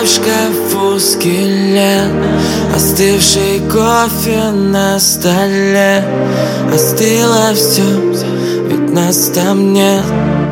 в шкафу скелет, остывший кофе на столе. Остыло все, ведь нас там нет.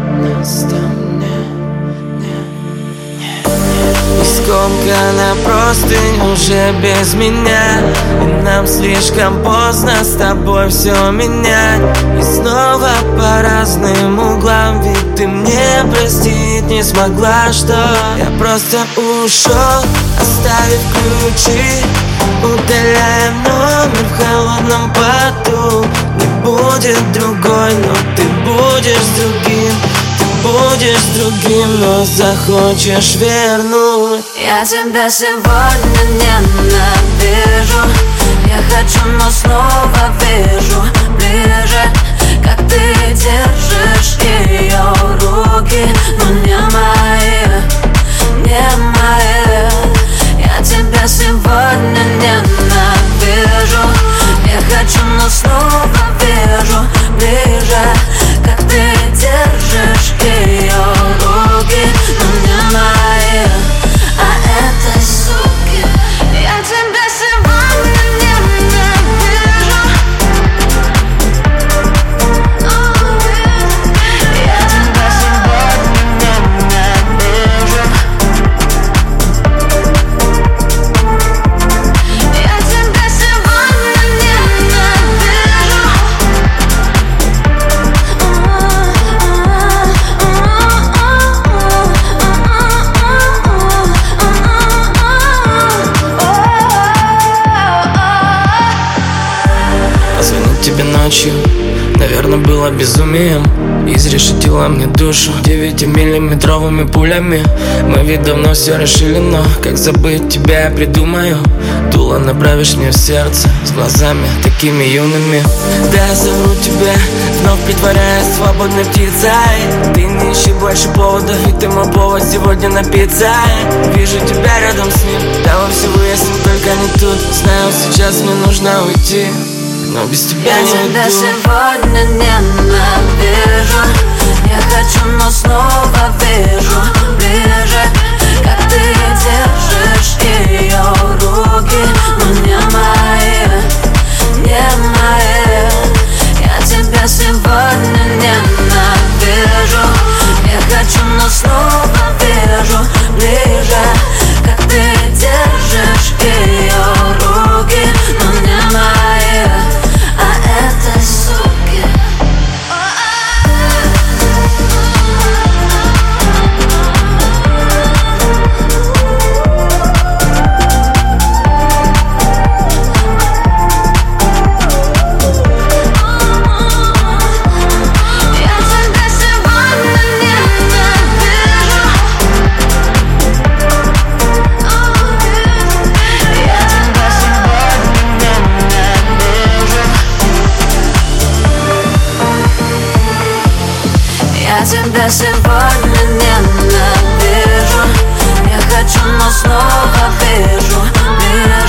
И скомкана простынь уже без меня, и нам слишком поздно с тобой все менять. И снова по разным углам, ведь ты мне простить не смогла, что я просто ушел, оставив ключи. Удаляем номер в холодном поту. Не будет другой, но ты будешь другим. Будешь другим, но захочешь вернуть. Я тебя сегодня ненавижу. Я хочу, но снова вижу ближе, как ты держишь ее руки, но не мои, не мои. Я тебя сегодня ненавижу. Я хочу, но снова вижу ближе, как ты держишь ее руки, но не мои, а этой суки. Я тебя сегодня ненавижу. Я тебя сегодня ненавижу. Я тебя сегодня ненавижу. Позвонить тебе ночью, наверное, было безумием. Изрешетила мне душу 9-миллиметровыми пулями. Мы ведь давно все решили, но как забыть тебя я придумаю. Дуло направишь мне в сердце с глазами такими юными. Да, я зову тебя, вновь притворяясь свободной птицей. Ты не ищи больше поводов, ведь ты мой повод сегодня напиться. Вижу тебя рядом с ним, давай все выясним, только не тут. Знаю, сейчас мне нужно уйти, но без тебя Я не тебя уйду. сегодня ненавижу. Я хочу, но снова вижу ближе, как ты держишь ее руки, но не мои, не мои. Я тебя сегодня ненавижу. Я хочу, но снова вижу ближе, как ты держишь ее руки, но не мои, а этой суки. Я тебя сегодня ненавижу. Я тебя сегодня ненавижу. Я тебя сегодня ненавижу. Я хочу, но снова вижу ближе,